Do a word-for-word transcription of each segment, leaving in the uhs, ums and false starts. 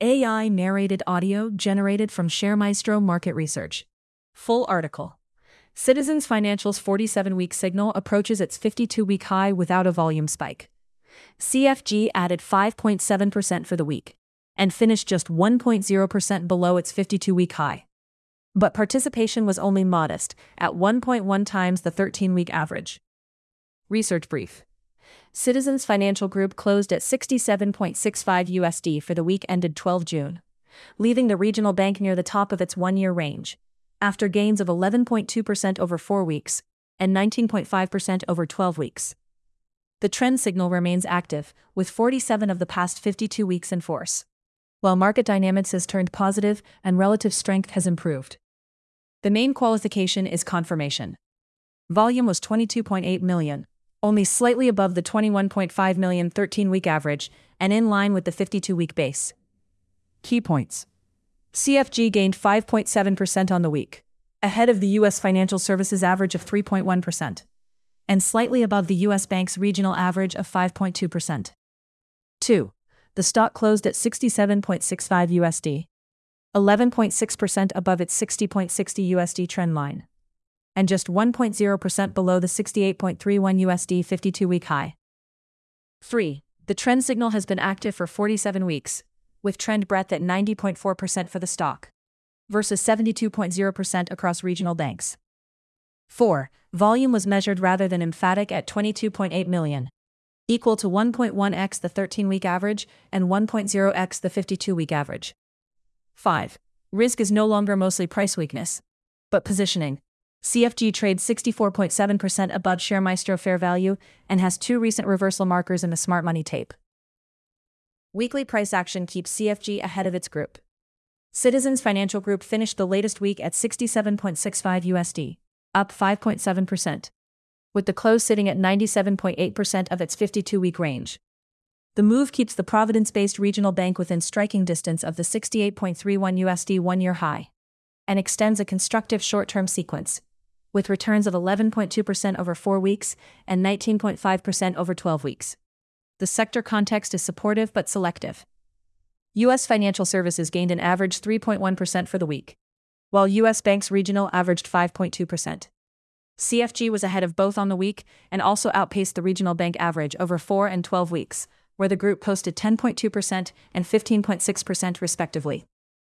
A I narrated audio generated from ShareMaestro Market Research. Full article. Citizens Financial's forty-seven week signal approaches its fifty-two week high without a volume spike. C F G added five point seven percent for the week and finished just one point zero percent below its fifty-two week high. But participation was only modest, at one point one times the thirteen week average. Research brief. Citizens Financial Group closed at sixty-seven point six five U S D for the week ended the twelfth of June, leaving the regional bank near the top of its one-year range, after gains of eleven point two percent over four weeks and nineteen point five percent over twelve weeks. The trend signal remains active, with forty-seven of the past fifty-two weeks in force, while market dynamics has turned positive and relative strength has improved. The main qualification is confirmation. Volume was twenty-two point eight million, only slightly above the twenty-one point five million thirteen week average and in line with the fifty-two week base. Key points. C F G gained five point seven percent on the week, ahead of the U S financial services average of three point one percent, and slightly above the U S bank's regional average of five point two percent. two. The stock closed at sixty-seven point six five U S D, eleven point six percent above its sixty point six zero U S D trend line, and just one point zero percent below the sixty-eight point three one U S D fifty-two week high. three. The trend signal has been active for forty-seven weeks, with trend breadth at ninety point four percent for the stock, versus seventy-two point zero percent across regional banks. four. Volume was measured rather than emphatic at twenty-two point eight million, equal to one point one x the thirteen week average and one point zero x the fifty-two week average. five. Risk is no longer mostly price weakness, but positioning. C F G trades sixty-four point seven percent above ShareMaestro fair value and has two recent reversal markers in the smart money tape. Weekly price action keeps C F G ahead of its group. Citizens Financial Group finished the latest week at sixty-seven point six five U S D, up five point seven percent, with the close sitting at ninety-seven point eight percent of its fifty-two week range. The move keeps the Providence-based regional bank within striking distance of the sixty-eight point three one U S D one-year high, and extends a constructive short-term sequence, with returns of eleven point two percent over four weeks and nineteen point five percent over twelve weeks. The sector context is supportive but selective. U S financial services gained an average three point one percent for the week, while U S banks regional averaged five point two percent. C F G was ahead of both on the week and also outpaced the regional bank average over four and twelve weeks, where the group posted ten point two percent and fifteen point six percent respectively.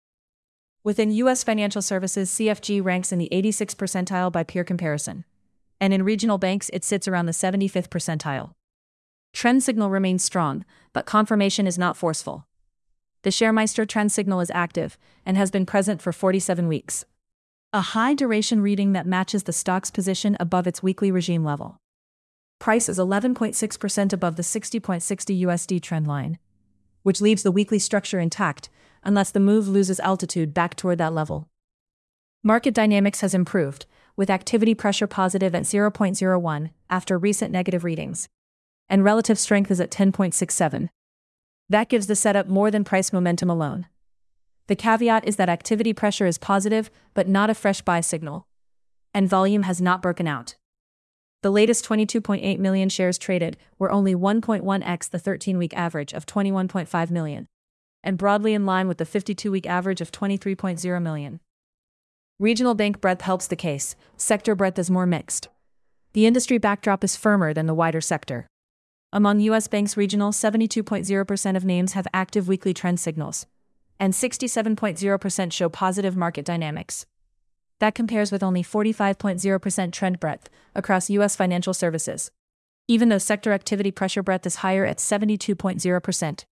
Within U S financial services, C F G ranks in the eighty-sixth percentile by peer comparison, and in regional banks it sits around the seventy-fifth percentile. Trend signal remains strong, but confirmation is not forceful. The ShareMaestro trend signal is active and has been present for forty-seven weeks, a high duration reading that matches the stock's position above its weekly regime level. Price is eleven point six percent above the sixty point six zero U S D trend line, which leaves the weekly structure intact unless the move loses altitude back toward that level. Market dynamics has improved, with activity pressure positive at zero point zero one after recent negative readings, and relative strength is at ten point six seven. That gives the setup more than price momentum alone. The caveat is that activity pressure is positive but not a fresh buy signal, and volume has not broken out. The latest twenty-two point eight million shares traded were only one point one x the thirteen week average of twenty-one point five million, and broadly in line with the fifty-two week average of twenty-three point zero million. Regional bank breadth helps the case, sector breadth is more mixed. The industry backdrop is firmer than the wider sector. Among U S banks regional, seventy-two point zero percent of names have active weekly trend signals, and sixty-seven point zero percent show positive market dynamics. That compares with only forty-five point zero percent trend breadth across U S financial services, even though sector activity pressure breadth is higher at seventy-two point zero percent.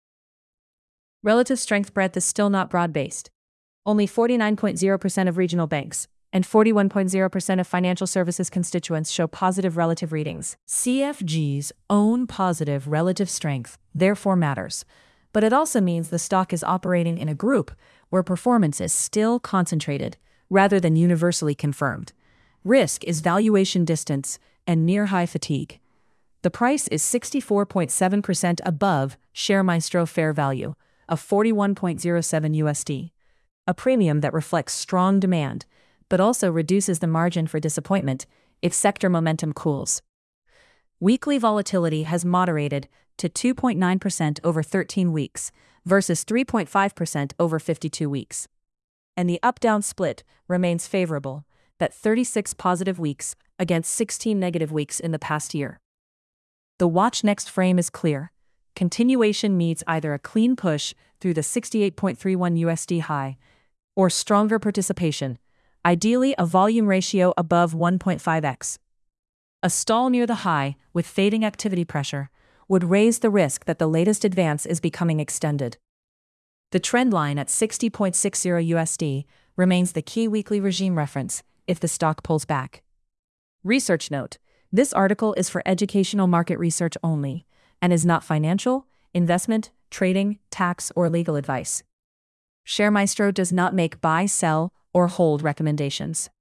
Relative strength breadth is still not broad-based. Only forty-nine point zero percent of regional banks and forty-one point zero percent of financial services constituents show positive relative readings. C F G's own positive relative strength therefore matters, but it also means the stock is operating in a group where performance is still concentrated rather than universally confirmed. Risk is valuation distance and near-high fatigue. The price is sixty-four point seven percent above ShareMaestro fair value of forty-one point zero seven U S D, a premium that reflects strong demand, but also reduces the margin for disappointment if sector momentum cools. Weekly volatility has moderated to two point nine percent over thirteen weeks, versus three point five percent over fifty-two weeks. And the up-down split remains favorable, at thirty-six positive weeks against sixteen negative weeks in the past year. The watch next frame is clear. Continuation means either a clean push through the sixty-eight point three one U S D high or stronger participation, ideally a volume ratio above one point five x. A stall near the high, with fading activity pressure, would raise the risk that the latest advance is becoming extended. The trend line at sixty point six zero U S D remains the key weekly regime reference if the stock pulls back. Research note: this article is for educational market research only and is not financial, investment, trading, tax, or legal advice. ShareMaestro does not make buy, sell, or hold recommendations.